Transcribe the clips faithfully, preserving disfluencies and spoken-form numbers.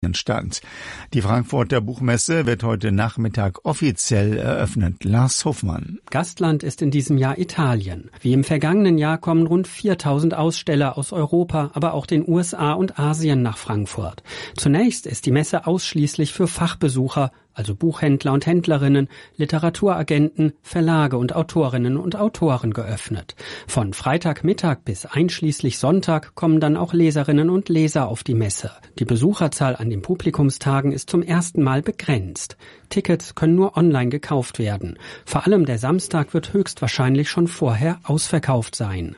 stand. Die Frankfurter Buchmesse wird heute Nachmittag offiziell eröffnet. Lars Hofmann. Gastland ist in diesem Jahr Italien. Wie im vergangenen Jahr kommen rund viertausend Aussteller aus Europa, aber auch den U S A und Asien nach Frankfurt. Zunächst ist die Messe ausschließlich für Fachbesucher, also Buchhändler und Händlerinnen, Literaturagenten, Verlage und Autorinnen und Autoren geöffnet. Von Freitagmittag bis einschließlich Sonntag kommen dann auch Leserinnen und Leser auf die Messe. Die Besucherzahl an den Publikumstagen ist zum ersten Mal begrenzt. Tickets können nur online gekauft werden. Vor allem der Samstag wird höchstwahrscheinlich schon vorher ausverkauft sein.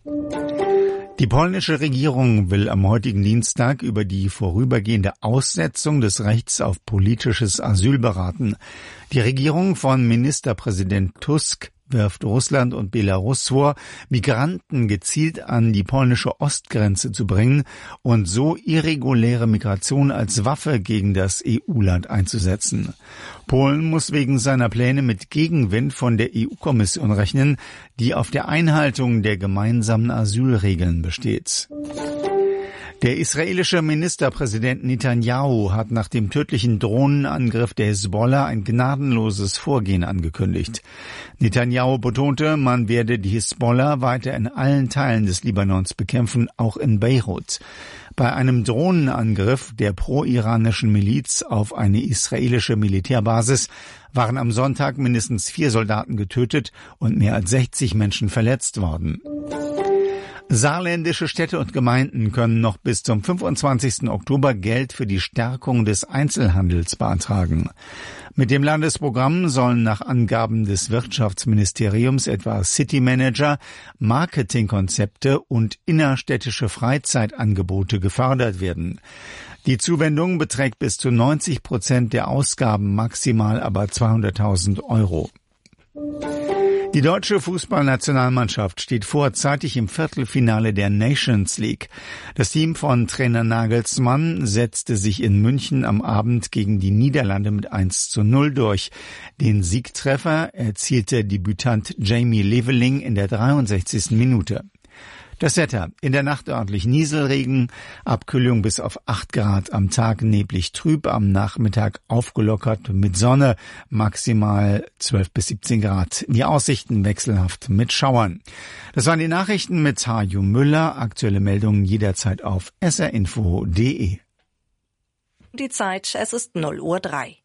Die polnische Regierung will am heutigen Dienstag über die vorübergehende Aussetzung des Rechts auf politisches Asyl beraten. Die Regierung von Ministerpräsident Tusk wirft Russland und Belarus vor, Migranten gezielt an die polnische Ostgrenze zu bringen und so irreguläre Migration als Waffe gegen das E U-Land einzusetzen. Polen muss wegen seiner Pläne mit Gegenwind von der E U-Kommission rechnen, die auf der Einhaltung der gemeinsamen Asylregeln besteht. Der israelische Ministerpräsident Netanyahu hat nach dem tödlichen Drohnenangriff der Hisbollah ein gnadenloses Vorgehen angekündigt. Netanyahu betonte, man werde die Hisbollah weiter in allen Teilen des Libanons bekämpfen, auch in Beirut. Bei einem Drohnenangriff der pro-iranischen Miliz auf eine israelische Militärbasis waren am Sonntag mindestens vier Soldaten getötet und mehr als sechzig Menschen verletzt worden. Saarländische Städte und Gemeinden können noch bis zum fünfundzwanzigsten Oktober Geld für die Stärkung des Einzelhandels beantragen. Mit dem Landesprogramm sollen nach Angaben des Wirtschaftsministeriums etwa City Manager, Marketingkonzepte und innerstädtische Freizeitangebote gefördert werden. Die Zuwendung beträgt bis zu neunzig Prozent der Ausgaben, maximal aber zweihunderttausend Euro. Die deutsche Fußballnationalmannschaft steht vorzeitig im Viertelfinale der Nations League. Das Team von Trainer Nagelsmann setzte sich in München am Abend gegen die Niederlande mit eins zu null durch. Den Siegtreffer erzielte Debütant Jamie Leveling in der dreiundsechzigsten Minute. Das Wetter: in der Nacht örtlich Nieselregen, Abkühlung bis auf acht Grad, am Tag neblig trüb, am Nachmittag aufgelockert mit Sonne, maximal zwölf bis siebzehn Grad. Die Aussichten wechselhaft mit Schauern. Das waren die Nachrichten mit Hajo Müller. Aktuelle Meldungen jederzeit auf s r info punkt d e. Die Zeit, es ist null Uhr drei.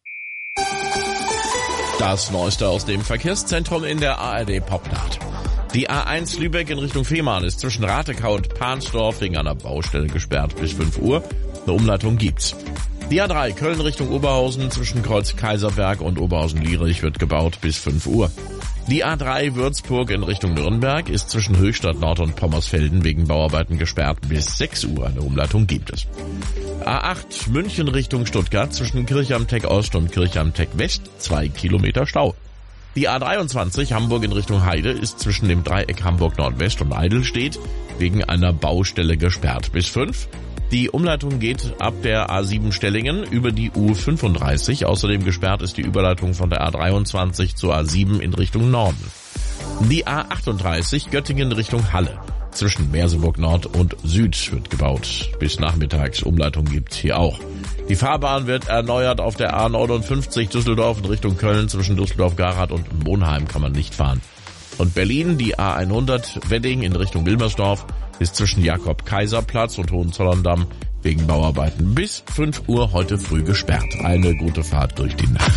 Das Neueste aus dem Verkehrszentrum in der A R D Popnacht. Die A eins Lübeck in Richtung Fehmarn ist zwischen Ratekau und Pahnsdorf wegen einer Baustelle gesperrt bis fünf Uhr. Eine Umleitung gibt's. Die A drei Köln Richtung Oberhausen zwischen Kreuz Kaiserberg und Oberhausen-Lierich wird gebaut bis fünf Uhr. Die A drei Würzburg in Richtung Nürnberg ist zwischen Höchstadt Nord und Pommersfelden wegen Bauarbeiten gesperrt bis sechs Uhr. Eine Umleitung gibt es. A acht München Richtung Stuttgart zwischen Kirch am Teck Ost und Kirch am Teck West zwei Kilometer Stau. Die A dreiundzwanzig Hamburg in Richtung Heide ist zwischen dem Dreieck Hamburg Nordwest und Eidelstedt wegen einer Baustelle gesperrt bis fünf. Die Umleitung geht ab der A sieben Stellingen über die U fünfunddreißig. Außerdem gesperrt ist die Überleitung von der A dreiundzwanzig zur A sieben in Richtung Norden. Die A achtunddreißig Göttingen Richtung Halle. Zwischen Merseburg Nord und Süd wird gebaut. Bis nachmittags Umleitung gibt's hier auch. Die Fahrbahn wird erneuert auf der A neunundfünfzig Düsseldorf in Richtung Köln. Zwischen Düsseldorf-Garath und Monheim kann man nicht fahren. Und Berlin, die A hundert Wedding in Richtung Wilmersdorf, ist zwischen Jakob-Kaiser-Platz und Hohenzollern-Damm wegen Bauarbeiten bis fünf Uhr heute früh gesperrt. Eine gute Fahrt durch die Nacht.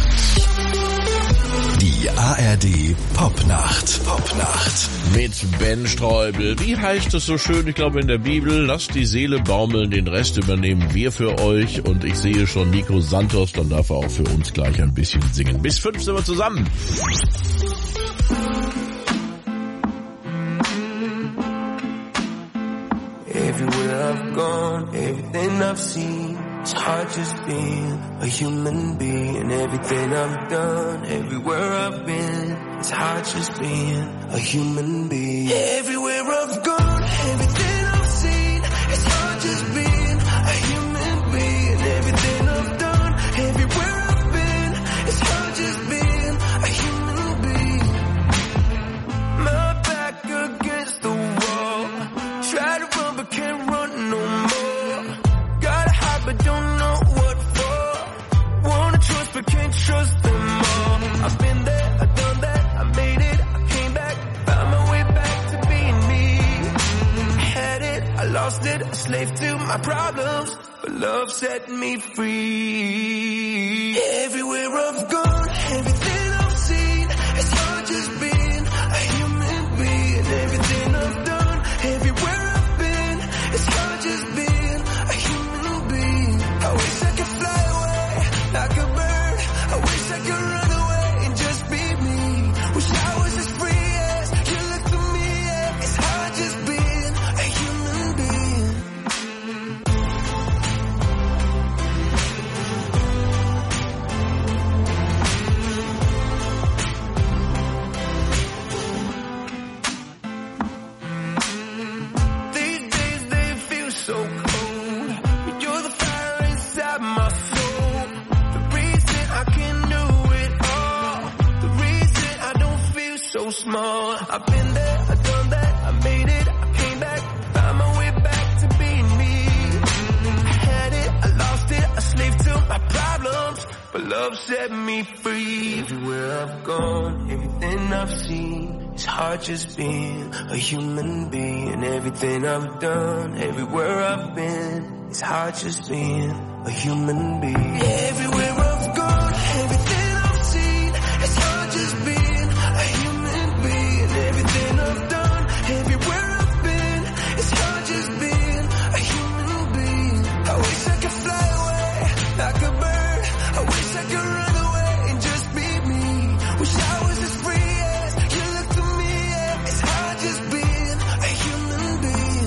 Die A R D Popnacht. Popnacht. Mit Ben Streubel. Wie heißt es so schön, ich glaube in der Bibel, lasst die Seele baumeln, den Rest übernehmen wir für euch. Und ich sehe schon Nico Santos, dann darf er auch für uns gleich ein bisschen singen. Bis fünf sind wir zusammen. Everywhere I've gone, everything I've seen, it's hard just being a human being. Everything I've done, everywhere I've been, it's hard just being a human being. Everywhere I've gone, everything I've seen, it's hard just being a human being. Everything I've done, everywhere I've been, it's hard just being a human being. My back against the wall, try to run but can't run no more. Gotta hide but don't know what slave to my problems, but love set me free. Everywhere I've gone, everything I've seen, it's hard just being a human being. Everything I've done, everywhere I've been, it's hard just being a human being. I wish I could fly away like a bird. I wish I could run away and just be me. Wish I was as free as you look to me. Yeah. It's hard just being a human being. These days they feel so cold, but you're the fire inside my soul. The reason I can do it all, the reason I don't feel so small. I've been there, I've done that, I made it, I came back, found my way back to being me. I had it, I lost it, a slave to my problems, but love set me free. Everywhere I've gone, everything I've seen, it's hard just being a human being. Everything I've done, everywhere I've been, it's hard just being a human being. Everywhere I've gone, everything I've seen, it's hard just being a human being. Everything I've done, everywhere I've been, it's hard just being a human being. I wish I could fly away like a bird. I wish I could run away and just be me. Wish I was as free as you look to me. Yeah. It's hard just being a human being.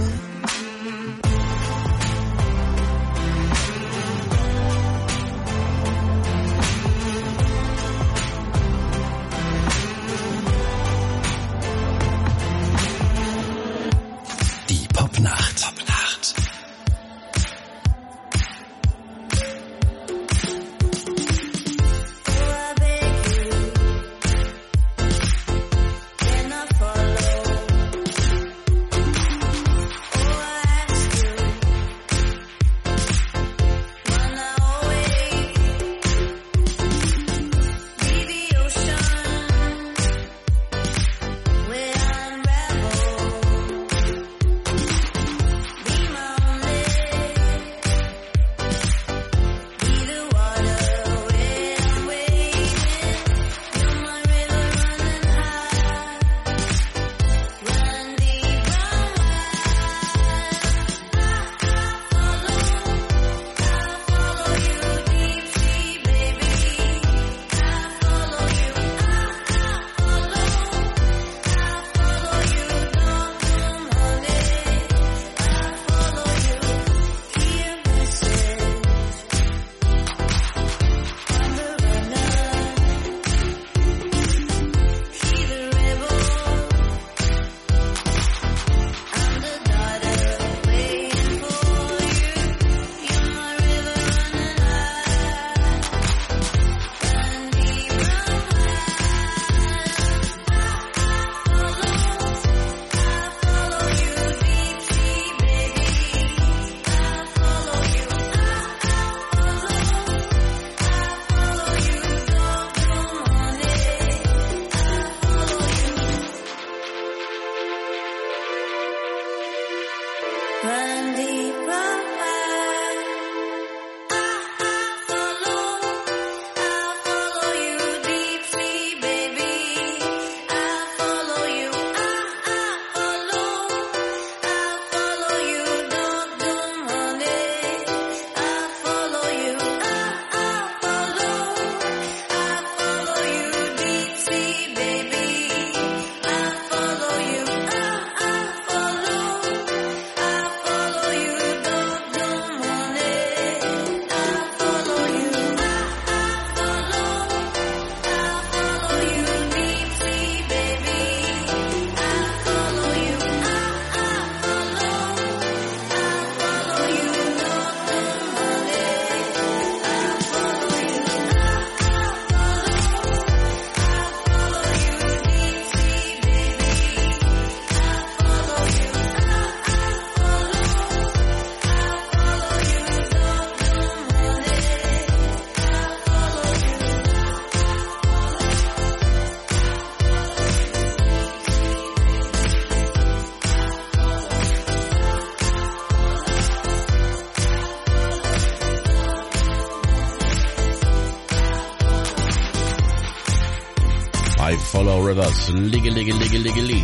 I Follow Rivers. Ligge, ligge, ligge, ligge, ligge.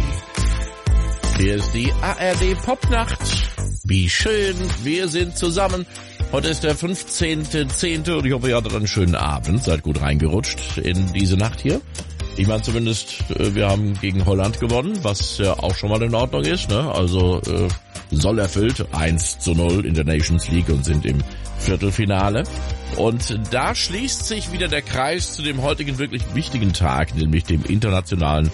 Hier ist die A R D Popnacht. Wie schön, wir sind zusammen. Heute ist der fünfzehnter zehnte und ich hoffe, ihr hattet einen schönen Abend. Seid gut reingerutscht in diese Nacht hier. Ich meine zumindest, wir haben gegen Holland gewonnen, was ja auch schon mal in Ordnung ist, ne? Also äh, soll erfüllt, eins zu null in der Nations League und sind im Viertelfinale. Und da schließt sich wieder der Kreis zu dem heutigen wirklich wichtigen Tag, nämlich dem internationalen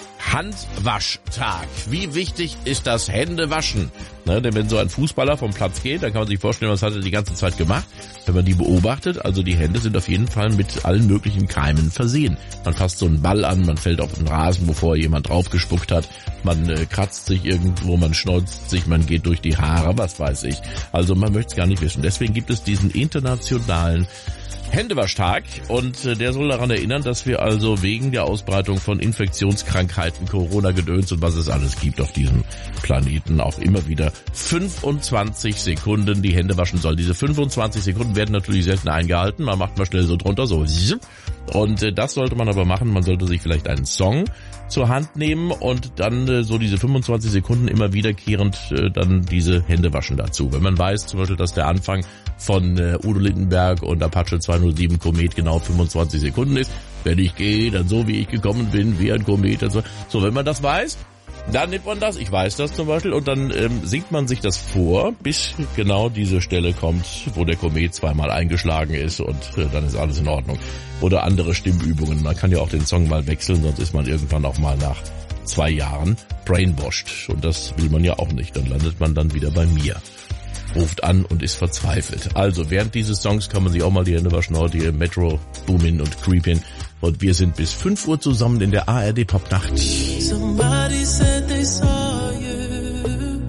Handwaschtag. Wie wichtig ist das Händewaschen? Ne, denn wenn so ein Fußballer vom Platz geht, dann kann man sich vorstellen, was hat er die ganze Zeit gemacht. Wenn man die beobachtet, also die Hände sind auf jeden Fall mit allen möglichen Keimen versehen. Man fasst so einen Ball an, man fällt auf den Rasen, bevor jemand draufgespuckt hat. Man äh, kratzt sich irgendwo, man schneuzt sich, man geht durch die Haare, was weiß ich. Also man möchte es gar nicht wissen. Deswegen gibt es diesen internationalen Händewaschtag und äh, der soll daran erinnern, dass wir also wegen der Ausbreitung von Infektionskrankheiten, Corona-Gedöns und was es alles gibt auf diesem Planeten auch immer wieder fünfundzwanzig Sekunden die Hände waschen soll. Diese fünfundzwanzig Sekunden werden natürlich selten eingehalten. Man macht mal schnell so drunter, so. Und äh, das sollte man aber machen. Man sollte sich vielleicht einen Song zur Hand nehmen und dann äh, so diese fünfundzwanzig Sekunden immer wiederkehrend äh, dann diese Hände waschen dazu. Wenn man weiß zum Beispiel, dass der Anfang von äh, Udo Lindenberg und Apache zweihundertsieben Komet genau fünfundzwanzig Sekunden ist, wenn ich gehe, dann so wie ich gekommen bin, wie ein Komet. Und so. so, wenn man das weiß, dann nimmt man das, ich weiß das zum Beispiel, und dann ähm, singt man sich das vor, bis genau diese Stelle kommt, wo der Komet zweimal eingeschlagen ist und äh, dann ist alles in Ordnung. Oder andere Stimmübungen. Man kann ja auch den Song mal wechseln, sonst ist man irgendwann auch mal nach zwei Jahren brainwashed. Und das will man ja auch nicht. Dann landet man dann wieder bei mir. Ruft an und ist verzweifelt. Also während dieses Songs kann man sich auch mal die Hände waschen, heute hier Metro Boomin und Creepin. Und wir sind bis fünf Uhr zusammen in der A R D Popnacht. Somebody said they saw you.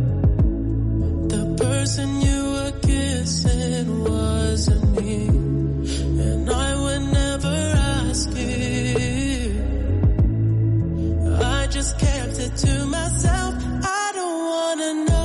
The person you were kissing wasn't me. And I would never ask you. I just kept it to myself. I don't wanna know.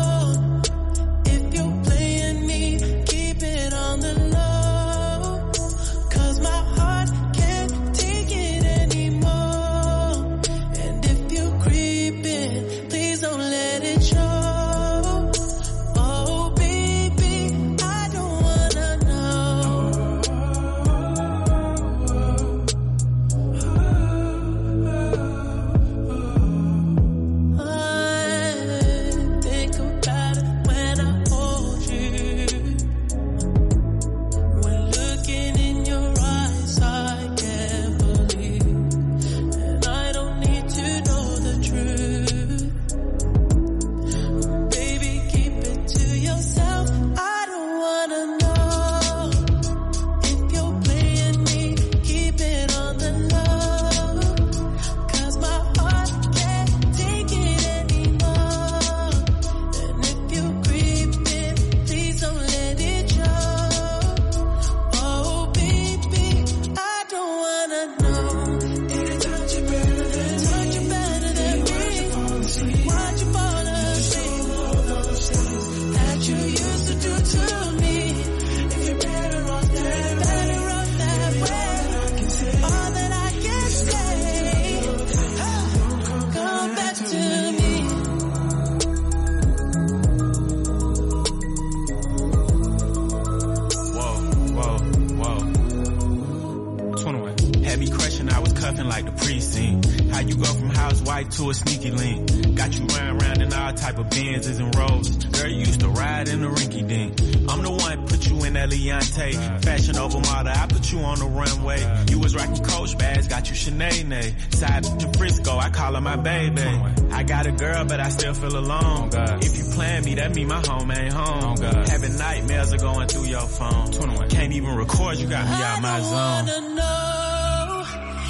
To a sneaky link. Got you riding around in all type of Benzes and Rolls. Girl, you used to ride in the rinky dink. I'm the one put you in that Leontay. Fashion over model, I put you on the runway. You was rocking Coach bags, got you Sinead. Side to Frisco, I call her my baby. I got a girl, but I still feel alone. If you plan me, that mean my home ain't home. Having nightmares are going through your phone. Can't even record, you got me out my zone. I wanna know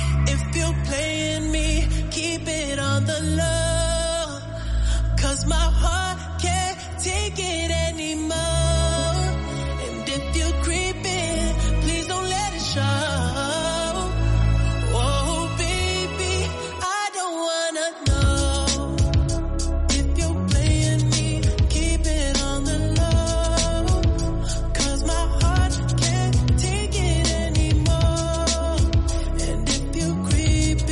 if you're playing me. Keep it on the low, cause my heart can't take it anymore. And if you creep in, please don't let it show. Oh baby, I don't wanna know. If you're playing me, keep it on the low, cause my heart can't take it anymore. And if you creep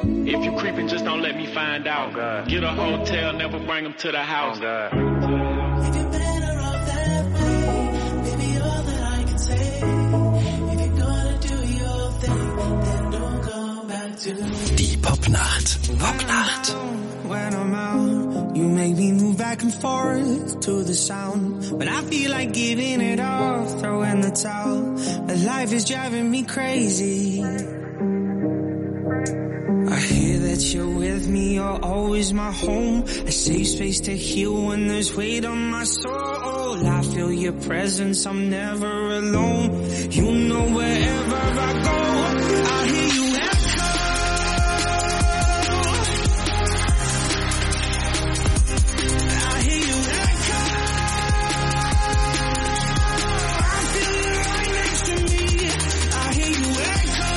If you creeping, just don't let me find out. Oh, get a hotel, never bring them to the house. Oh, God. If you're better off that way, baby, all that I can say. If you're gonna do your thing, then don't come back to me. Die Popnacht. Popnacht. When I'm out, you make me move back and forth to the sound. But I feel like giving it all, throwing the towel. But life is driving me crazy. I hear that you're with me, you're always my home. A safe space to heal when there's weight on my soul. I feel your presence, I'm never alone. You know wherever I go, I hear you echo. I hear you echo. I feel you right next to me. I hear you echo.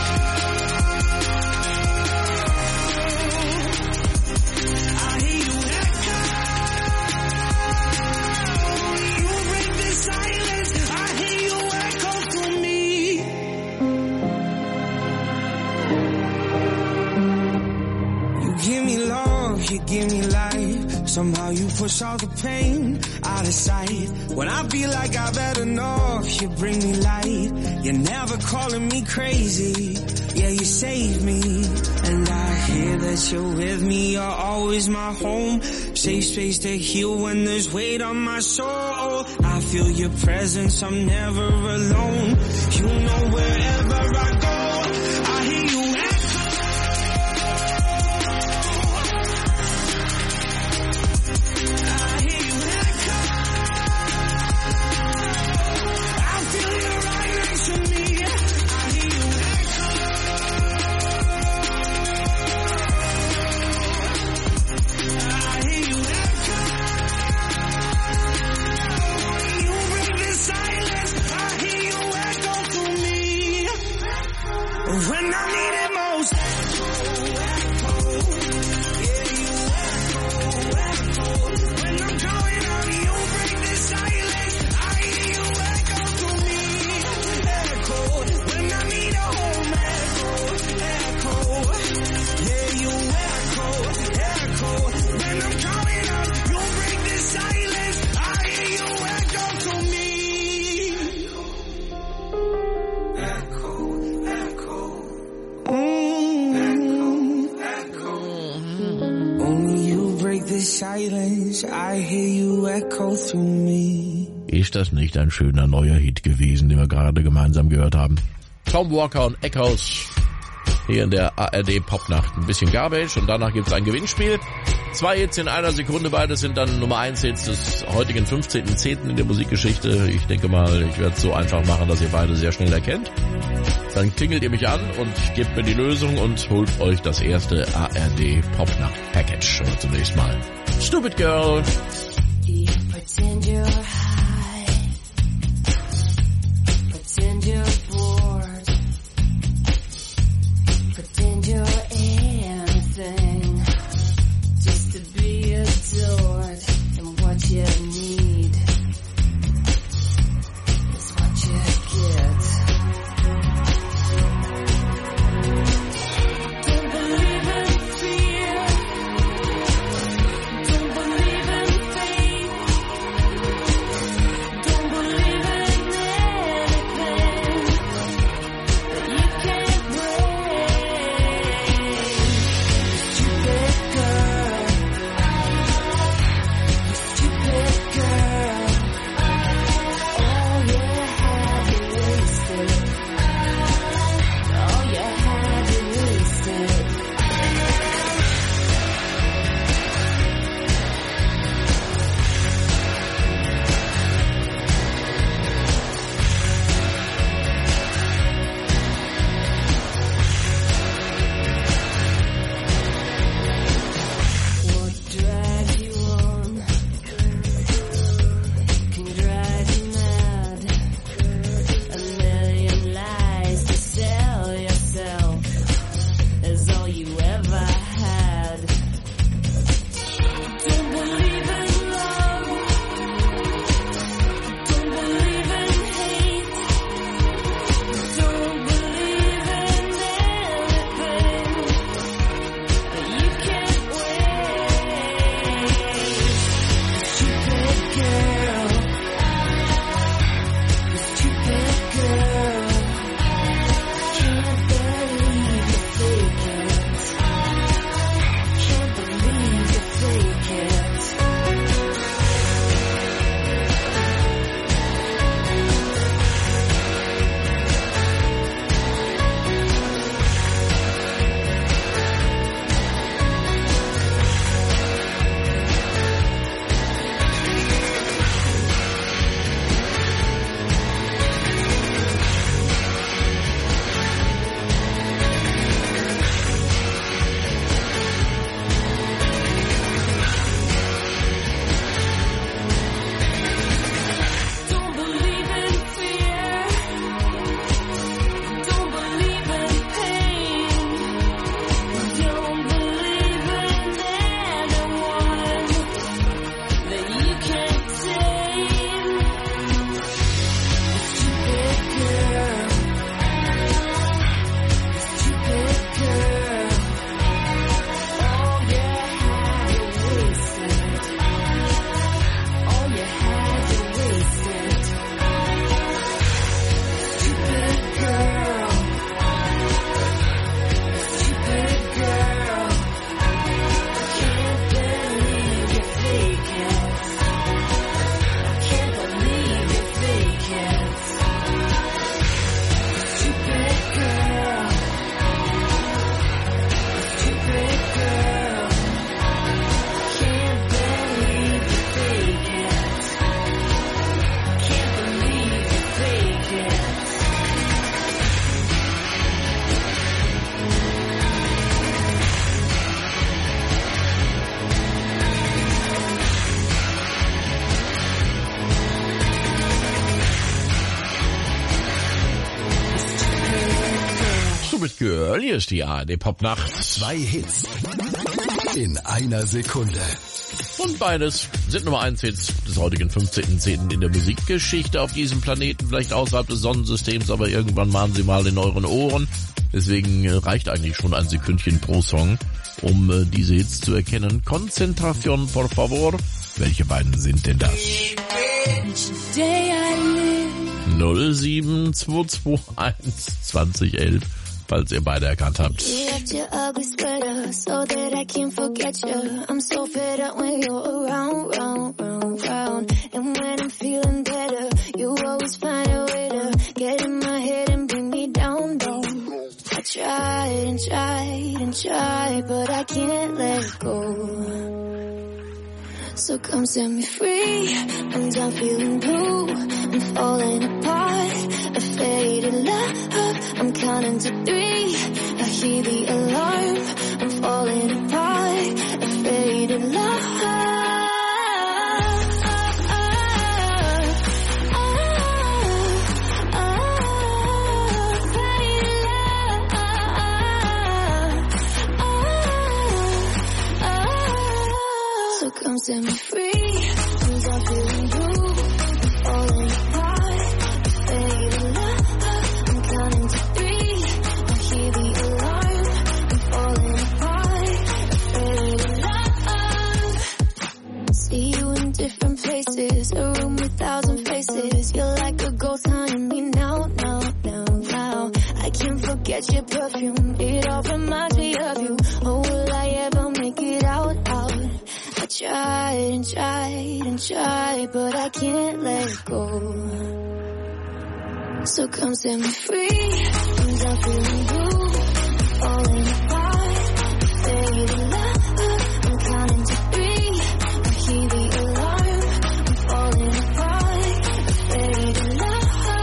You give me life, somehow you push all the pain out of sight. When I feel like I've had enough, you bring me light. You're never calling me crazy, yeah, you save me. And I hear that you're with me, you're always my home. Safe space to heal when there's weight on my soul. I feel your presence, I'm never alone. You know wherever I go, I hear you echo. Ist das nicht ein schöner neuer Hit gewesen, den wir gerade gemeinsam gehört haben? Tom Walker und Echoes hier in der A R D Popnacht. Ein bisschen Garbage und danach gibt es ein Gewinnspiel. Zwei Hits in einer Sekunde, beides sind dann Nummer eins Hits des heutigen fünfzehnten zehnten in der Musikgeschichte. Ich denke mal, ich werde es so einfach machen, dass ihr beide sehr schnell erkennt. Dann klingelt ihr mich an und gebt mir die Lösung und holt euch das erste A R D Popnacht Package. Und zunächst mal Stupid Girl. Pretend you're high, pretend you're bored, pretend you're anything, just to be adored. And what you need is what you get. Don't believe in fear, don't believe in fate. Köln, hier ist die A R D Popnacht. Zwei Hits in einer Sekunde. Und beides sind Nummer eins Hits des heutigen fünfzehnten zehnten in der Musikgeschichte auf diesem Planeten, vielleicht außerhalb des Sonnensystems, aber irgendwann machen sie mal in euren Ohren. Deswegen reicht eigentlich schon ein Sekündchen pro Song, um äh, diese Hits zu erkennen. Konzentration, por favor. Welche beiden sind denn das? null sieben zwei zwei eins zwanzig elf, falls ihr beide erkannt habt. Tried and tried and tried, but I can't let go. So come set me free. I'm done feeling blue. I'm falling apart. A faded love. I'm counting to three. I hear the alarm. I'm falling apart. A faded love. Come set me free. I'm done feeling blue. I'm falling apart. Faded love. I'm counting to three. I hear the alarm. I'm falling apart. Faded love. See you in different places. A room with thousand faces. You're like a ghost haunting me now, now, now, now. I can't forget your perfume. It all reminds me of you. Oh, will I ever make it out, out? I tried and tried and tried, but I can't let go. So come set me free. I'm done feeling blue. Falling apart. Faded love. I'm counting to three. I hear the alarm. I'm falling apart. Faded love.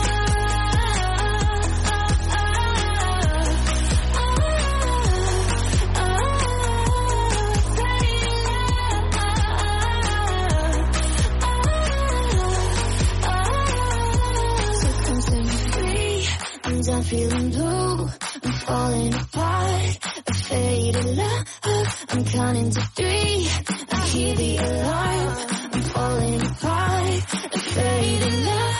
I'm feeling blue, I'm falling apart. A faded love, I'm counting to three. I hear the alarm, I'm falling apart. A faded love.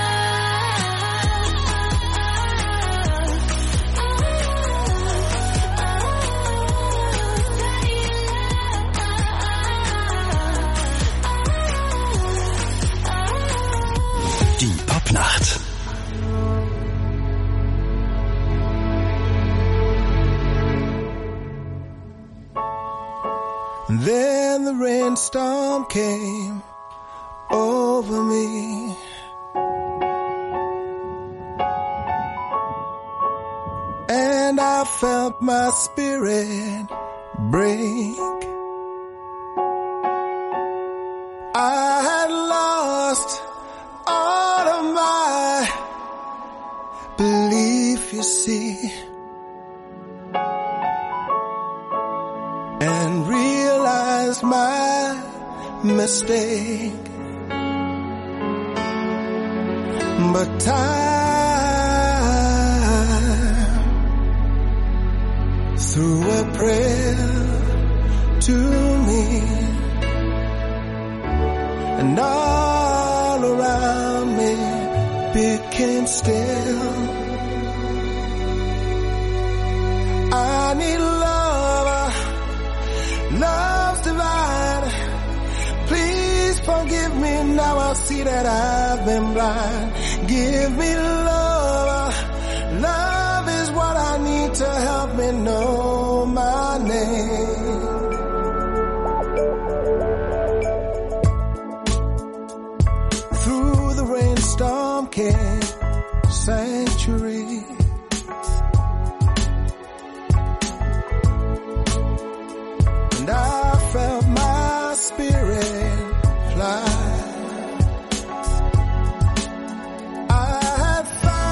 Die Popnacht. Then the rainstorm came over me. And I felt my spirit break. I had lost all of my belief, you see, and realized my mistake. But time threw a prayer to me, and all around me became still. I need love, love's divine. Please forgive me, now I see that I've been blind. Give me love, love is what I need to help me know my name. Through the rainstorm came sanctuary. And I felt my spirit fly. I had found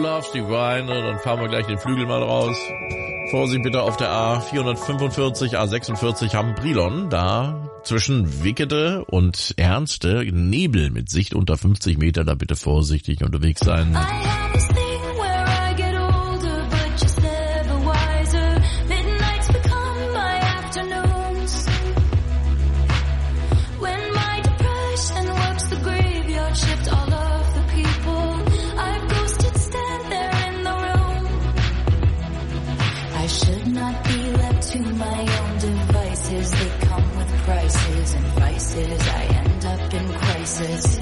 Love Divine, dann fahren wir gleich den Flügel mal raus. Vorsicht bitte auf der A vierhundertfünfundvierzig, A sechsundvierzig Hamm-Brilon, da zwischen Wickede und Ernste Nebel mit Sicht unter fünfzig Meter, da bitte vorsichtig unterwegs sein. I end up in crisis.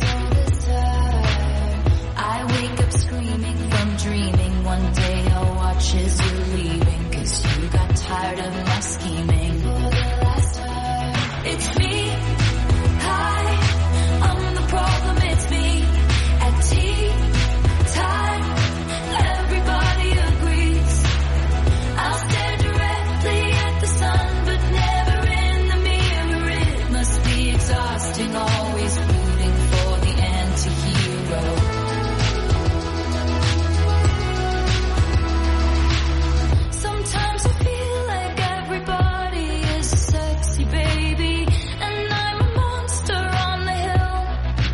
I wake up screaming from dreaming. One day I'll watch as you're leaving, 'cause you got tired of my scheming. For the last time, it's me. Hi, I'm the problem, it's me. At tea time, everybody agrees. I'll stare directly at the sun, but never in the mirror. It must be exhausting, always rooting for the anti-hero. Sometimes I feel like everybody is a sexy baby, and I'm a monster on the hill.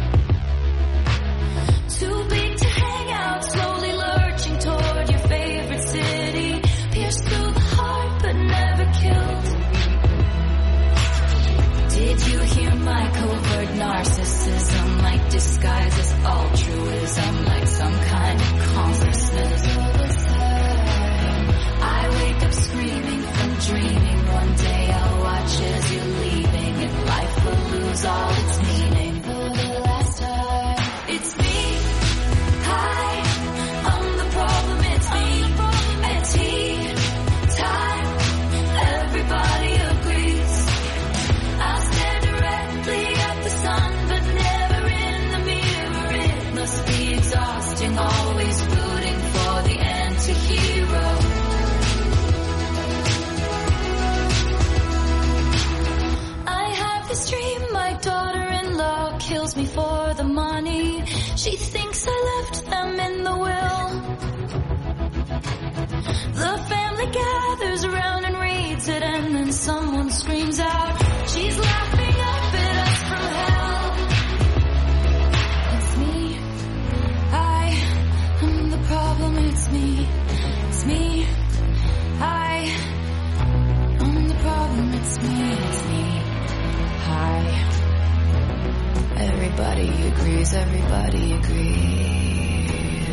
Too big to hang out, slowly lurching toward your favorite city. Pierced through the heart, but never killed. Did you hear my covert narcissism? Like disguise as altruism, like some kind of consciousness. I wake up screaming from dreaming. One day I'll watch as you're leaving, and life will lose all its meaning. For the last time, it's me. Hi, I'm the problem, it's me. At tea time, everybody agrees. I'll stare directly at the sun, but never in the mirror. It must be exhausting, always rooting for the anti-hero. I have this dream, my daughter-in-law kills me for the money. She thinks I left them in the will. The family gathers around and reads it, and then someone screams out, she's laughing up at us from hell. It's me. I am the problem, it's me. It's me. I am the problem, it's me. It's me. Hi. Everybody agrees, everybody agrees.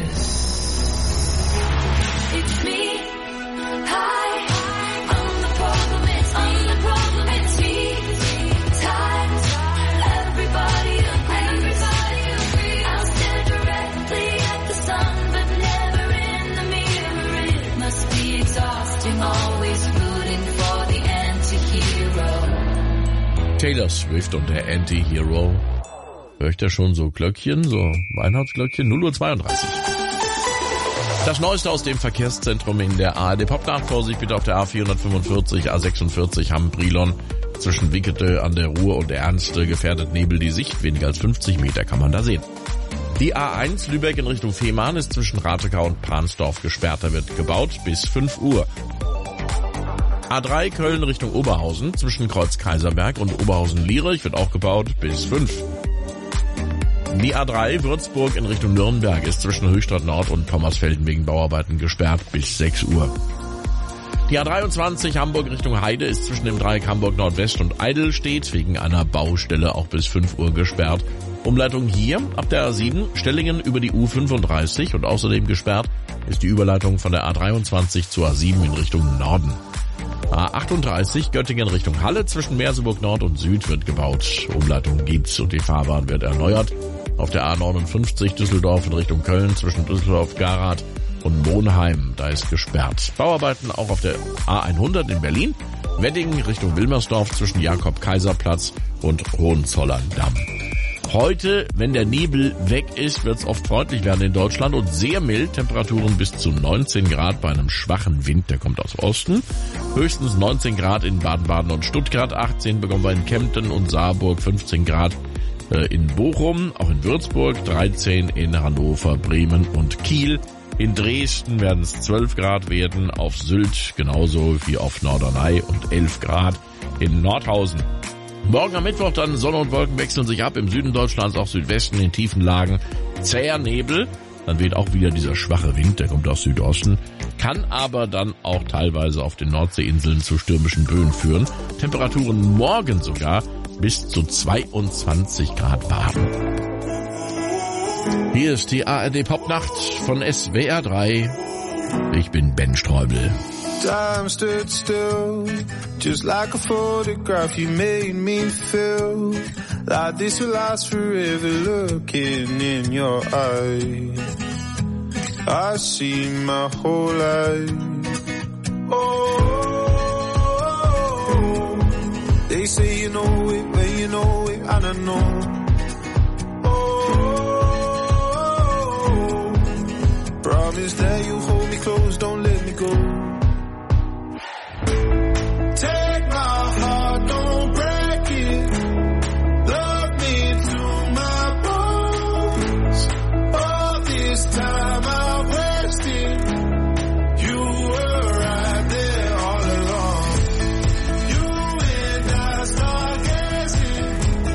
It's me. Hi. I'm the problem, it's me. I'm the problem, it's me. Times. Everybody agrees. Everybody agrees. I'll stare directly at the sun, but never in the mirror. It must be exhausting, always rooting for the anti-hero. Taylor Swift und der Anti-Hero. Hör ich da schon so Glöckchen, so Weihnachtsglöckchen? null Uhr zweiunddreißig. Das Neueste aus dem Verkehrszentrum in der A R D Popnacht. Vorsicht bitte auf der A vierhundertfünfundvierzig, A sechsundvierzig Hamm-Brilon. Zwischen Wickede an der Ruhr und der Ernste gefährdet Nebel die Sicht. Weniger als fünfzig Meter kann man da sehen. Die A eins Lübeck in Richtung Fehmarn ist zwischen Ratekau und Pansdorf gesperrt. Da wird gebaut bis fünf Uhr. A drei Köln Richtung Oberhausen zwischen Kreuz Kaiserberg und Oberhausen-Lierich wird auch gebaut bis fünf. Die A drei Würzburg in Richtung Nürnberg ist zwischen Höchstadt Nord und Pommersfelden wegen Bauarbeiten gesperrt bis sechs Uhr. Die A dreiundzwanzig Hamburg Richtung Heide ist zwischen dem Dreieck Hamburg Nordwest und Eidelstedt wegen einer Baustelle auch bis fünf Uhr gesperrt. Umleitung hier ab der A sieben Stellingen über die U fünfunddreißig und außerdem gesperrt ist die Überleitung von der A dreiundzwanzig zur A sieben in Richtung Norden. A achtunddreißig Göttingen Richtung Halle zwischen Merseburg Nord und Süd wird gebaut. Umleitung gibt's und die Fahrbahn wird erneuert. Auf der A neunundfünfzig Düsseldorf in Richtung Köln zwischen Düsseldorf-Garath und Monheim, da ist gesperrt. Bauarbeiten auch auf der A hundert in Berlin. Wedding Richtung Wilmersdorf zwischen Jakob-Kaiser-Platz und Hohenzollern-Damm. Heute, wenn der Nebel weg ist, wird es oft freundlich werden in Deutschland und sehr mild. Temperaturen bis zu neunzehn Grad bei einem schwachen Wind, der kommt aus Osten. Höchstens neunzehn Grad in Baden-Baden und Stuttgart, achtzehn bekommen wir in Kempten und Saarburg, fünfzehn Grad in Bochum, auch in Würzburg, dreizehn in Hannover, Bremen und Kiel, In Dresden werden es zwölf Grad werden, auf Sylt genauso wie auf Norderney und elf Grad in Nordhausen. Morgen am Mittwoch dann Sonne und Wolken wechseln sich ab. Im Süden Deutschlands, auch Südwesten, in tiefen Lagen zäher Nebel. Dann weht auch wieder dieser schwache Wind, der kommt aus Südosten. Kann aber dann auch teilweise auf den Nordseeinseln zu stürmischen Böen führen. Temperaturen morgen sogar bis zu zweiundzwanzig Grad warm. Hier ist die A R D Popnacht von S W R drei. Ich bin Ben Streubel. Time stood still, just like a photograph. You made me feel like this will last forever. Looking in your eyes, I see my whole life. Oh, they say you know it when you know it, and I know. Oh, promise that you hold me close, don't let me go. Take my heart, don't break it. Love me to my bones. All this time I wasted. You were right there all along. You and I start gazing,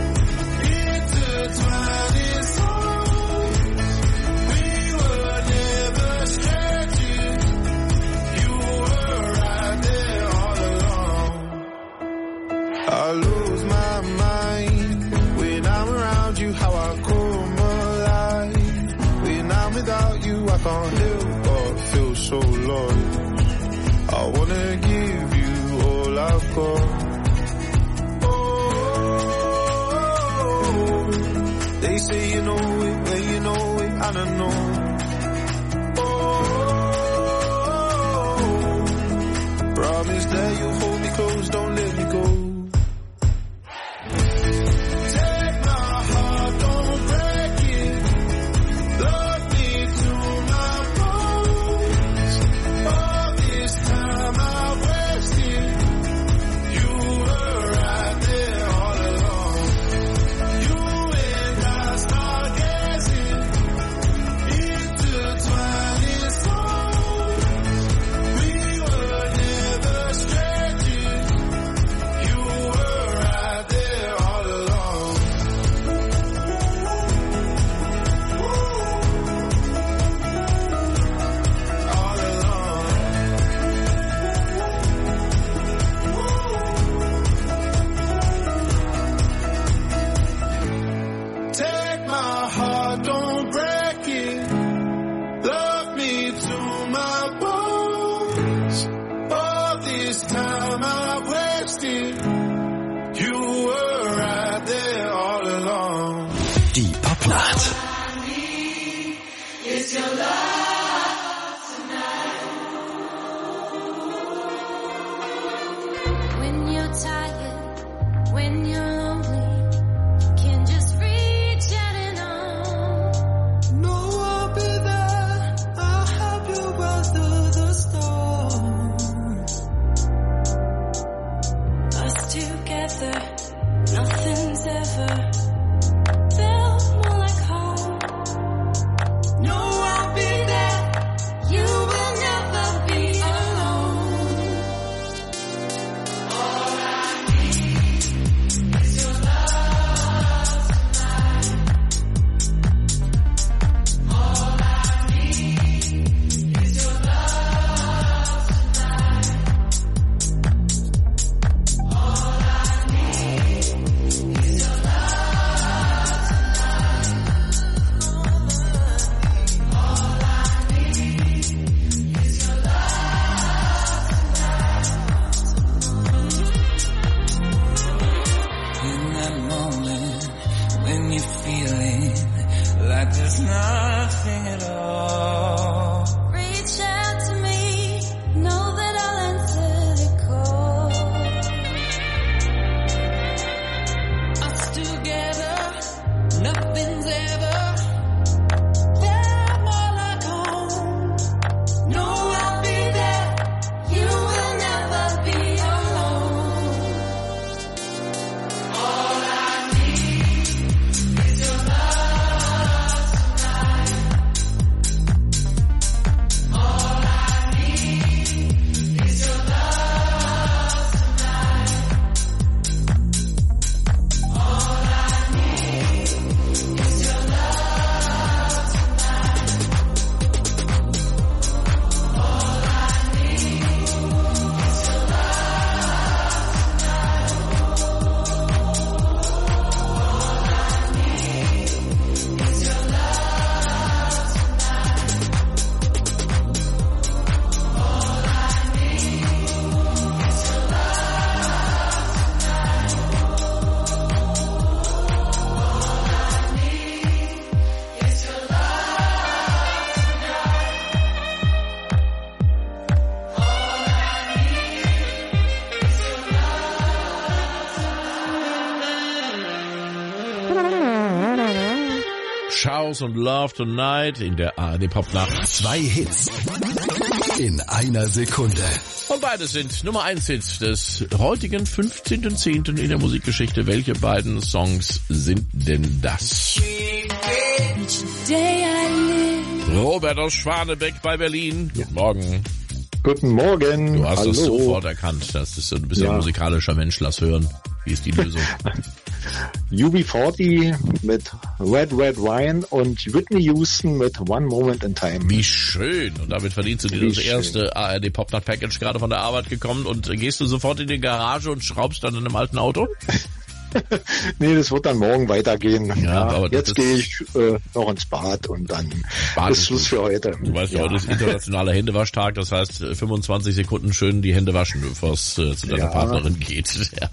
intertwining souls. We were never strangers. You were right there all along. I lose my mind when I'm around you, how I come alive. When I'm without you, I can't help but feel so lost. I wanna give you all I've got. Oh, they say you know it when you know it, and I know. Oh, promise that you'll hold me close, don't let me go. Take my heart, don't break it. Love me to my bones. All this time I wasted. You were right there all along. You and I start gazing, intertwining souls. We were never strangers. You were right there all along. All along. Take my heart, don't break it. Love me to my bones. All this time I wasted. You were right there all along. Die Popnacht. When you're tired, when you're lonely, can just reach out and on. No, I'll be there. I'll help you weather the storm. Us together, nothing's ever felt more like home. No, I'll be there. You will never be alone. All I need is your love. Shouse und Love Tonight in der A R D Popnacht. Zwei Hits in einer Sekunde. Und beides sind Nummer eins Hits des heutigen fünfzehnten zehnten in der Musikgeschichte. Welche beiden Songs sind denn das? Robert aus Schwanebeck bei Berlin. Guten Morgen. Guten Morgen. Du hast Hallo. das sofort erkannt. Das ist, du bist ja ein musikalischer Mensch. Lass hören. Wie ist die Lösung? U B vierzig mit Red Red Wine und Whitney Houston mit One Moment in Time. Wie schön. Und damit verdienst du dir das erste A R D Popnacht Package, gerade von der Arbeit gekommen. Und gehst du sofort in die Garage und schraubst dann in einem alten Auto? Nee, das wird dann morgen weitergehen. Ja, ja, aber jetzt gehe ich äh, noch ins Bad und dann Bad ist Schluss für heute. Du weißt, ja. heute ist internationaler Händewaschtag, das heißt fünfundzwanzig Sekunden schön die Hände waschen, bevor es äh, zu deiner ja. Partnerin geht. Ja.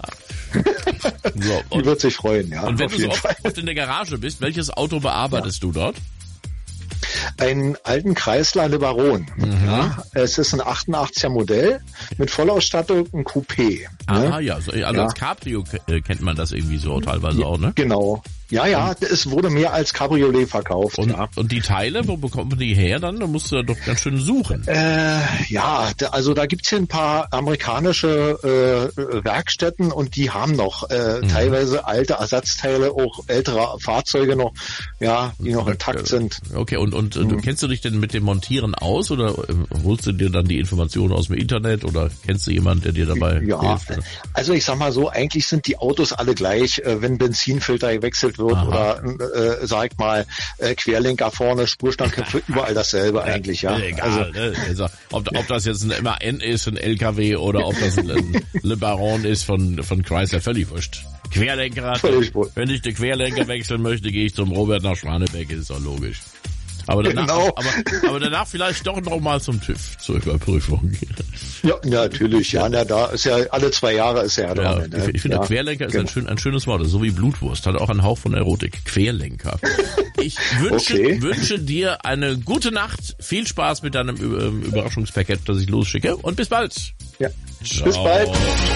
So, und, die wird sich freuen, ja. Und wenn auf du so jeden oft, Fall. oft in der Garage bist, welches Auto bearbeitest ja. du dort? Einen alten Chrysler LeBaron. Mhm. Ja, es ist ein achtundachtziger Modell mit Vollausstattung, ein Coupé. Ah ne? ja, also ja. als Cabrio kennt man das irgendwie so teilweise auch, ne? Genau. Ja, ja, und es wurde mehr als Cabriolet verkauft. Und, ja. und die Teile, wo bekommt man die her dann? Da musst du ja doch ganz schön suchen. Äh, ja, also da gibt's hier ein paar amerikanische äh, Werkstätten und die haben noch äh, mhm. teilweise alte Ersatzteile, auch ältere Fahrzeuge noch, ja, die noch intakt sind. Okay, und, und mhm. du, kennst du dich denn mit dem Montieren aus oder äh, holst du dir dann die Informationen aus dem Internet oder kennst du jemanden, der dir dabei ja, hilft? Oder? Also ich sag mal so, eigentlich sind die Autos alle gleich, äh, wenn Benzinfilter gewechselt wird Aha. oder äh, sag ich mal äh, Querlenker vorne, Spurstandköpfe, überall dasselbe eigentlich, ja. Egal, also, ne? Also, ob, ob das jetzt ein M A N ist, ein L K W oder ob das ein, ein LeBaron ist von von Chrysler, völlig wurscht. Querlenker, völlig wenn ich den Querlenker wechseln möchte, gehe ich zum Robert nach Schwanebeck, ist doch logisch. Aber danach, genau. aber, aber danach vielleicht doch noch mal zum TÜV zur Überprüfung. Ja, natürlich. Ja, na, da ist ja alle zwei Jahre ist ja. ja dran, ne? Ich, ich finde, ja. Querlenker ist genau. ein, schön, ein schönes Wort, so wie Blutwurst, hat auch einen Hauch von Erotik. Querlenker. Ich wünsche, okay. wünsche dir eine gute Nacht, viel Spaß mit deinem Überraschungspaket, das ich losschicke und bis bald. Ja. Ciao. Bis bald.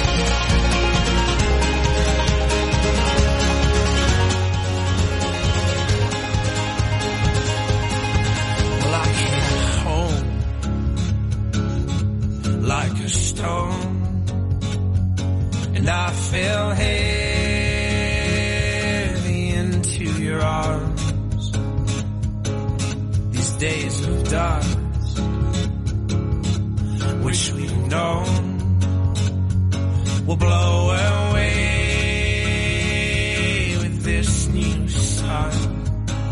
Like a stone, and I fell heavy into your arms. These days of dust, which we've known, will blow away with this new sun.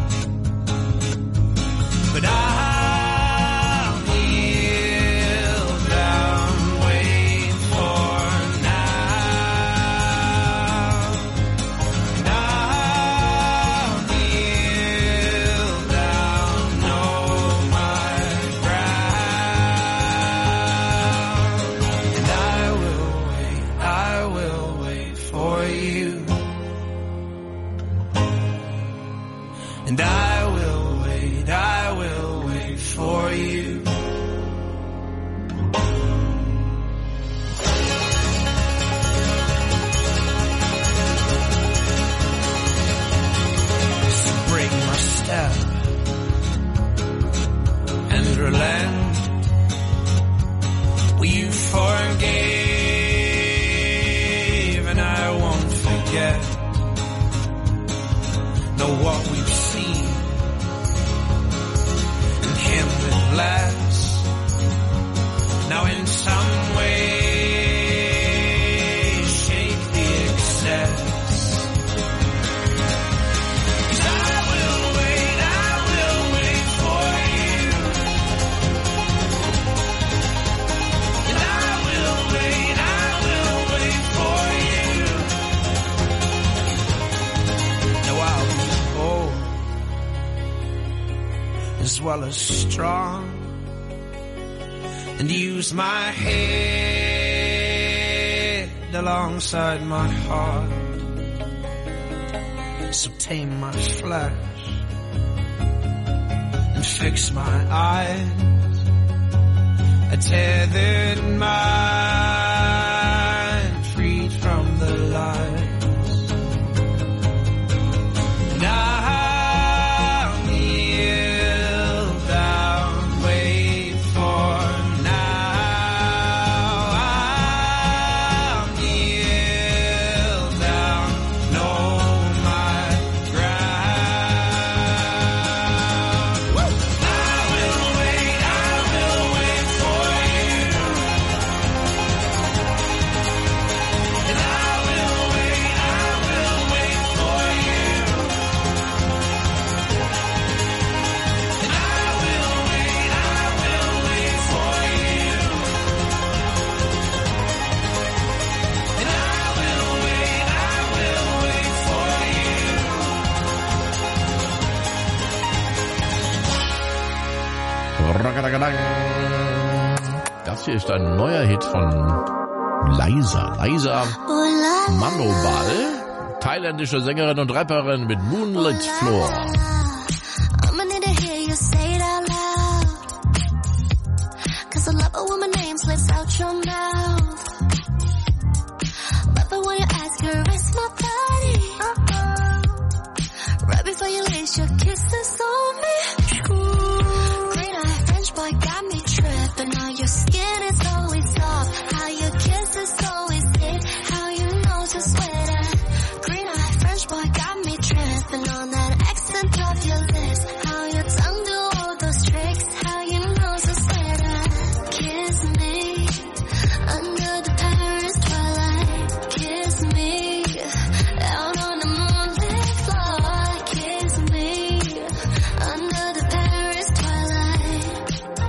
But I And I will wait, I will wait for you. So break my step and relent. Well, you forgave and I won't forget. Know what we've seen and him with less. Now in some way shake the excess. 'Cause I will wait, I will wait for you. And I will wait, I will wait for you. Now I'll be bold as well as strong, and use my head alongside my heart. So tame my flesh and fix my eyes. A tethered mind freed from the lies. And I'll Das hier ist ein neuer Hit von Liza. Liza Manobal, thailändische Sängerin und Rapperin mit Moonlit Floor. I'ma need to hear you say it out loud. Cause I love it when my name slips out your mouth. Love it when you ask her, rest my body. Uh-oh. Right before you leave, your kisses on me. Green eye French boy got me tripping. Now your skin is always soft. How your kisses always hit. How your nose is sweating. Green eye French boy got me tripping on that accent of your lips. How your tongue do all those tricks. How your nose is sweating. Kiss me under the Paris twilight. Kiss me out on the moonlit floor. Kiss me under the Paris twilight.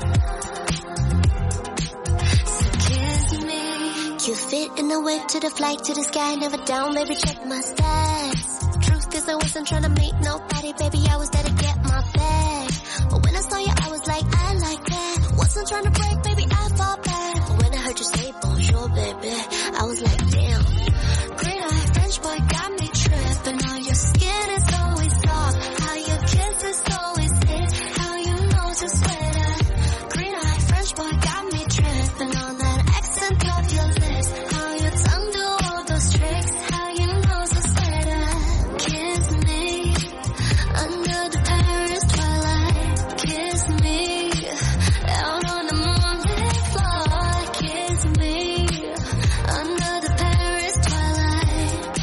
So kiss me. You fit in the whip to the flight to the sky, never down, baby, check my stats. Truth is I wasn't trying to meet nobody, baby, I was there to get my bag. But when I saw you, I was like, I like that. Wasn't trying to break, baby, I fall back. But when I heard you say bonjour, baby, I was like, damn. Green eye French boy got me tripping. How your skin is always soft. How your kisses always hit. How your nose is sweating. Green eye French boy got me tripping on that accent of your lips. How your tongue do all those tricks. How your nose is sweating. Kiss me under the Paris twilight. Kiss me out on the moonlit floor. Kiss me under the Paris twilight.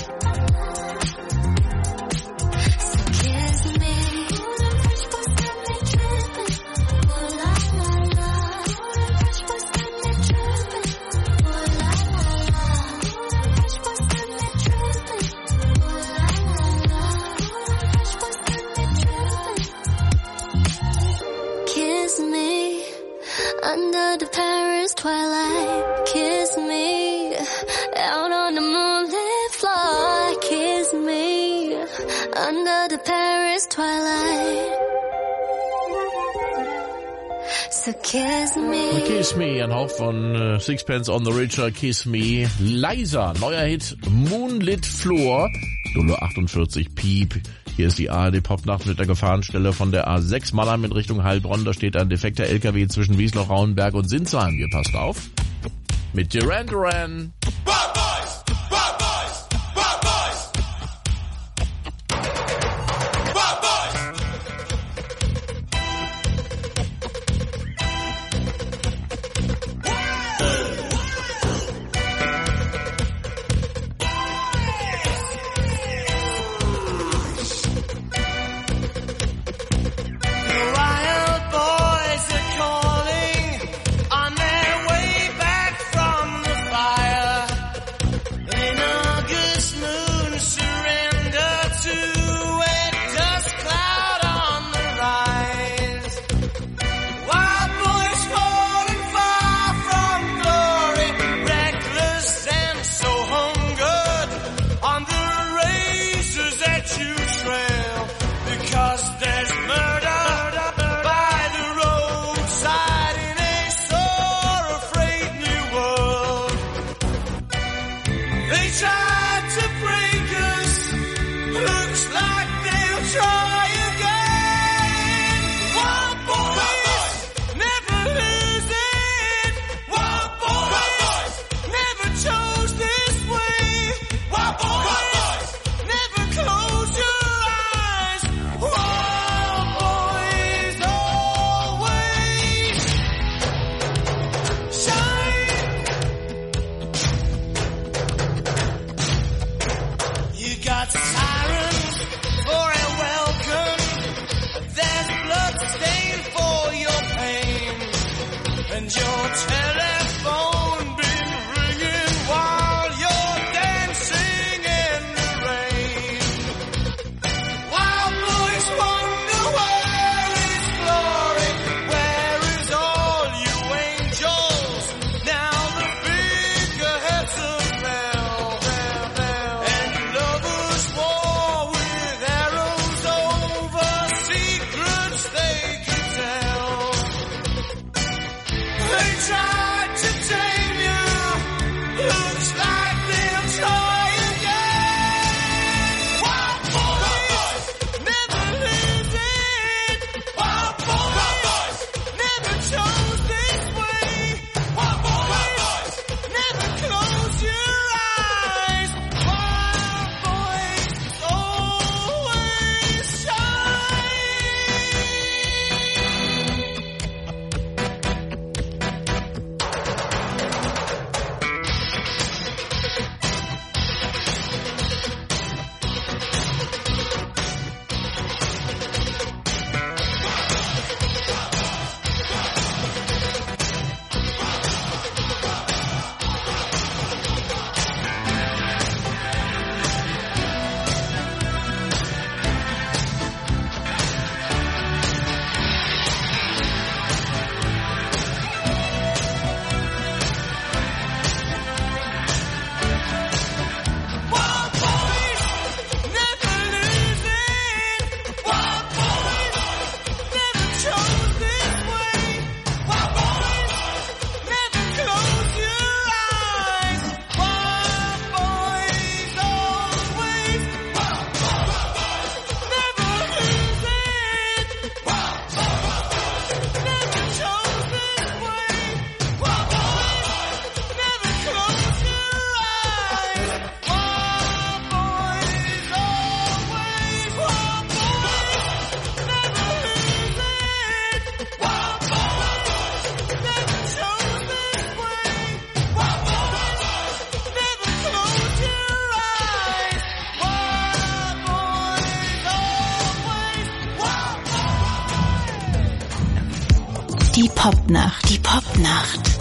So kiss me. Ooh, the French boys got me tripping. Ooh la la la. Ooh, the French boys got me tripping. Ooh la la la. Ooh, the French boys got me tripping. Ooh la la la. Ooh, the French boys got me tripping. Kiss me under the Paris twilight. Kiss me out on the moonlit floor. Kiss me under the Paris twilight. So kiss me. Kiss Me, ein Hauch von äh, Sixpence on the Richer, Kiss Me. Liza, neuer Hit, Moonlit Floor, null Uhr achtundvierzig, Piep. Hier ist die A R D Popnacht mit der Gefahrenstelle von der A sechs Mannheim in Richtung Heilbronn. Da steht ein defekter L K W zwischen Wiesloch, Rauenberg und Sinsheim. Ihr passt auf. Mit Duran Duran. Bad Boys, Bad Boys, Bad Boys. Bad Boys. The wild boys are calling on their way back from the fire. An August moon surrender to a dust cloud on the rise. Wild boys falling far from glory, reckless and so hungered on the razors that you trail. Because there's murder by the roadside in a sore afraid new world. They tried to break us, looks like they'll try again. Wild boys, never lose it. Wild boys, never chose this way. Wild boys, never close your eyes. Wild boys always shine. You got sirens for a welcome. There's blood stain for your pain. And your telephone been ringing while you're dancing in the rain. Wild boys wonder where is glory, where is all you angels? Now the figureheads of hell, and lovers walk Die Popnacht. Die Popnacht.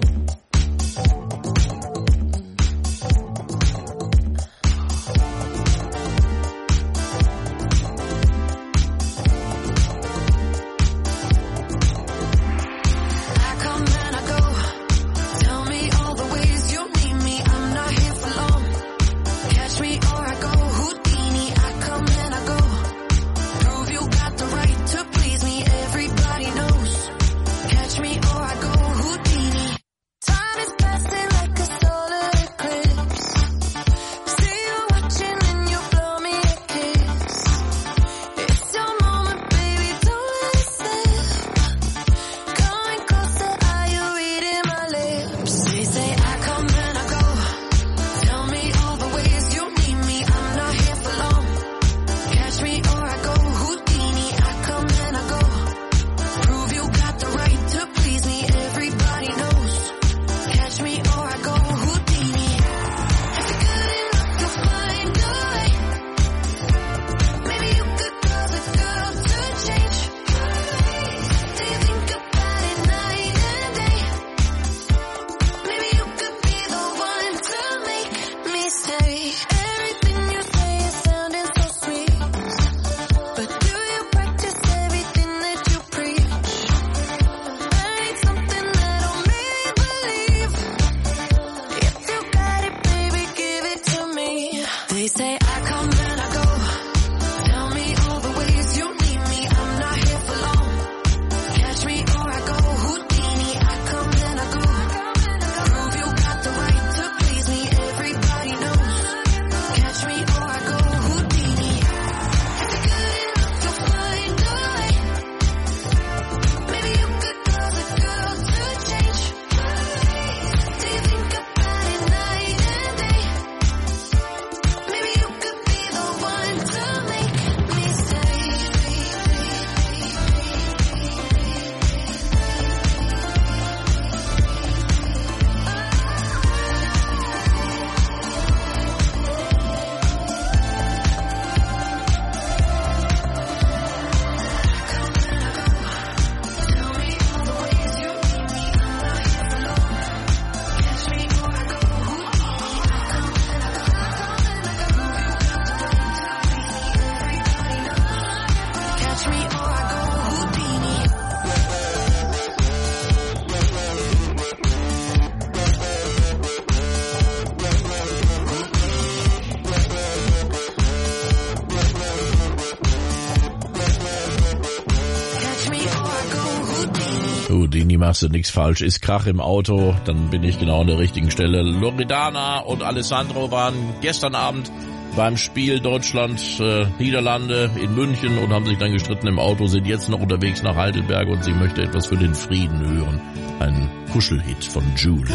Houdini, machst du nichts falsch, ist Krach im Auto, dann bin ich genau an der richtigen Stelle. Loredana und Alessandro waren gestern Abend beim Spiel Deutschland-Niederlande äh, in München und haben sich dann gestritten im Auto, sind jetzt noch unterwegs nach Heidelberg und sie möchte etwas für den Frieden hören. Ein Kuschelhit von Jule.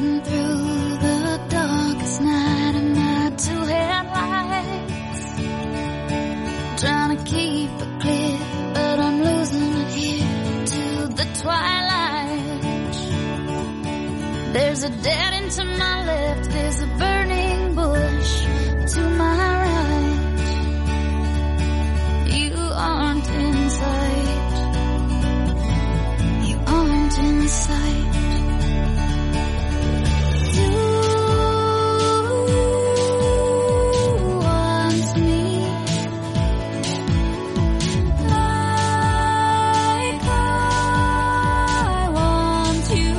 There's a dead end to my left, there's a burning bush to my right. You aren't in sight, you aren't in sight. You want me like I want you.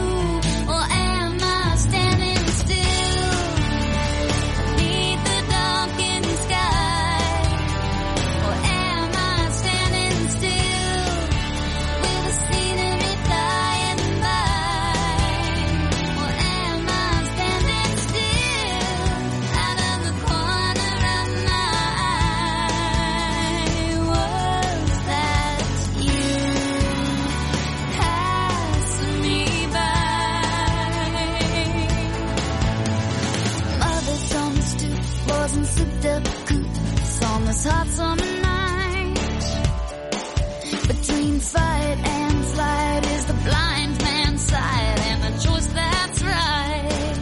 Hot summer night, between fight and flight is the blind man's side, and the choice that's right.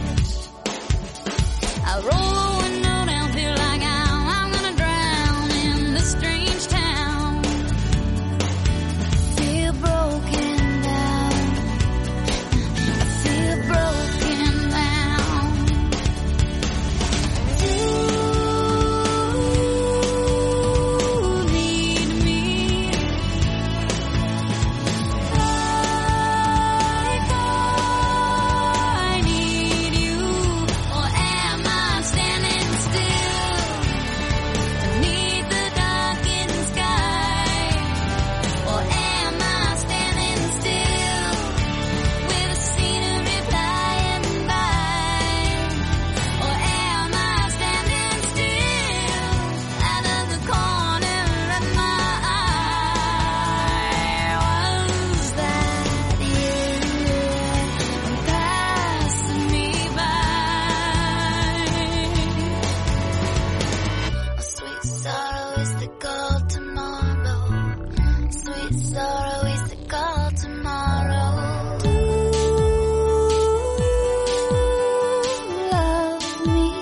I roll the window down, feel like I'm, I'm gonna drown in this strange town. Feel broken down, is the call tomorrow. Sweet sorrow is the call tomorrow. Do you love me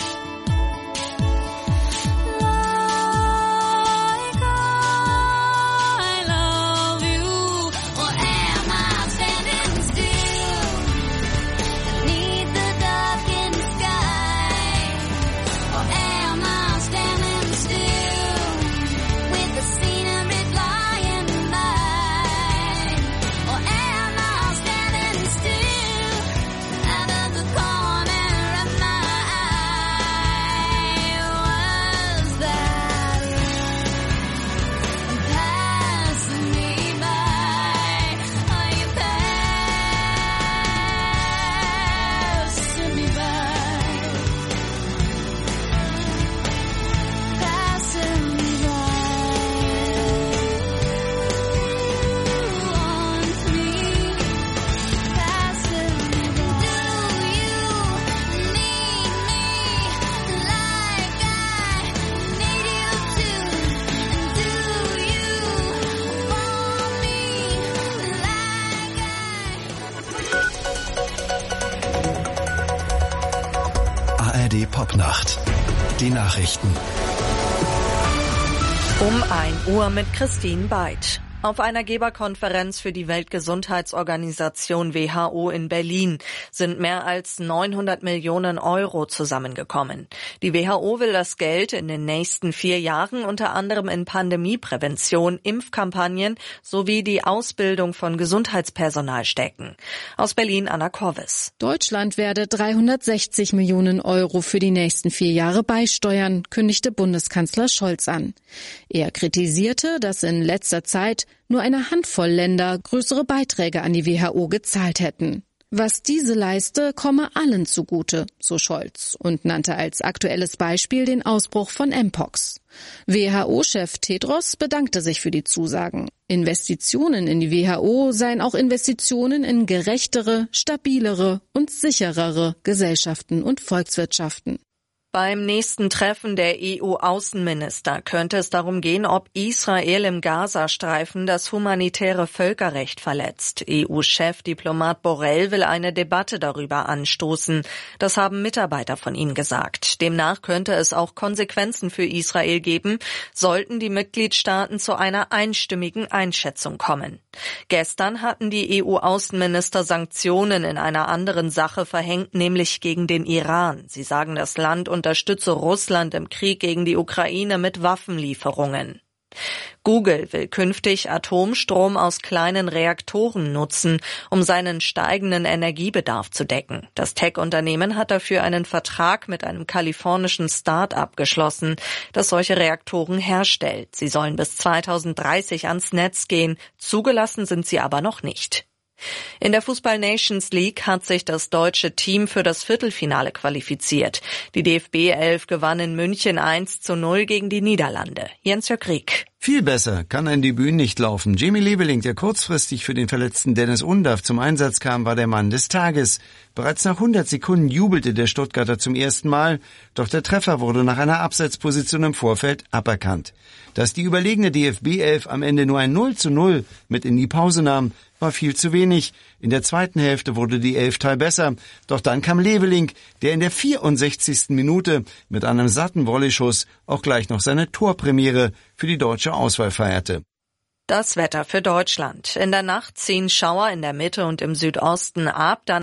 like I love you? Or am I standing still beneath the darkened sky? Or am I standing still with the scenery flying by? Or am I standing still out of the corner of my eye? Was that love passing me by? Are you passing me by? Passing me by. Want me? Passing me by. Do you need me like I need you to? Do you want me like I? A R D Popnacht. Die Nachrichten. Um ein Uhr mit Christine Beid. Auf einer Geberkonferenz für die Weltgesundheitsorganisation W H O in Berlin sind mehr als neunhundert Millionen Euro zusammengekommen. Die W H O will das Geld in den nächsten vier Jahren unter anderem in Pandemieprävention, Impfkampagnen sowie die Ausbildung von Gesundheitspersonal stecken. Aus Berlin Anna Korvis. Deutschland werde dreihundertsechzig Millionen Euro für die nächsten vier Jahre beisteuern, kündigte Bundeskanzler Scholz an. Er kritisierte, dass in letzter Zeit nur eine Handvoll Länder größere Beiträge an die W H O gezahlt hätten. Was diese leiste, komme allen zugute, so Scholz, und nannte als aktuelles Beispiel den Ausbruch von Mpox. W H O-Chef Tedros bedankte sich für die Zusagen. Investitionen in die W H O seien auch Investitionen in gerechtere, stabilere und sicherere Gesellschaften und Volkswirtschaften. Beim nächsten Treffen der E U-Außenminister könnte es darum gehen, ob Israel im Gazastreifen das humanitäre Völkerrecht verletzt. E U-Chefdiplomat Borrell will eine Debatte darüber anstoßen. Das haben Mitarbeiter von ihm gesagt. Demnach könnte es auch Konsequenzen für Israel geben, sollten die Mitgliedstaaten zu einer einstimmigen Einschätzung kommen. Gestern hatten die E U-Außenminister Sanktionen in einer anderen Sache verhängt, nämlich gegen den Iran. Sie sagen, das Land unterstütze Russland im Krieg gegen die Ukraine mit Waffenlieferungen. Google will künftig Atomstrom aus kleinen Reaktoren nutzen, um seinen steigenden Energiebedarf zu decken. Das Tech-Unternehmen hat dafür einen Vertrag mit einem kalifornischen Start-up geschlossen, das solche Reaktoren herstellt. Sie sollen bis zweitausenddreißig ans Netz gehen, zugelassen sind sie aber noch nicht. In der Fußball-Nations League hat sich das deutsche Team für das Viertelfinale qualifiziert. Die D F B elf gewann in München eins zu null gegen die Niederlande. Jens-Jörg Rieck. Viel besser kann ein Debüt nicht laufen. Jamie Leveling, der kurzfristig für den verletzten Dennis Undaff zum Einsatz kam, war der Mann des Tages. Bereits nach hundert Sekunden jubelte der Stuttgarter zum ersten Mal, doch der Treffer wurde nach einer Abseitsposition im Vorfeld aberkannt. Dass die überlegene D F B elf am Ende nur ein null zu null mit in die Pause nahm, war viel zu wenig. In der zweiten Hälfte wurde die Elf Teil besser. Doch dann kam Leveling, der in der vierundsechzigsten Minute mit einem satten Volleyschuss auch gleich noch seine Torpremiere für die deutsche Auswahl feierte. Das Wetter für Deutschland. In der Nacht ziehen Schauer in der Mitte und im Südosten ab, dann